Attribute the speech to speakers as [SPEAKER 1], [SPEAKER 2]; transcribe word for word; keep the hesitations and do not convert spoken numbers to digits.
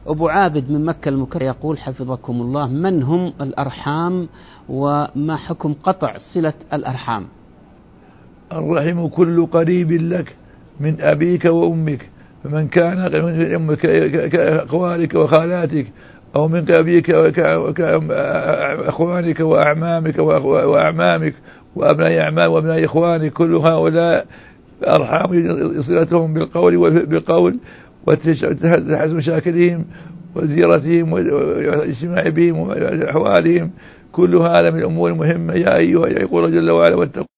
[SPEAKER 1] أبو عابد من مكة المكرمة يقول حفظكم الله: من هم الأرحام وما حكم قطع صلة الأرحام؟
[SPEAKER 2] الرحم كل قريب لك من أبيك وأمك، فمن كان من أمك كأخوالك وخالاتك، أو من أبيك وأخوانك وأعمامك وأعمامك وأبناء أعمام وأبناء إخوانك، كل هؤلاء أرحام صلتهم بالقول وبالقول وتحس مشاكلهم وزيارتهم والاجتماع بهم وأحوالهم، كل هذا من الأمور المهمة. يا أيها يقول جل وعلا: واتقوا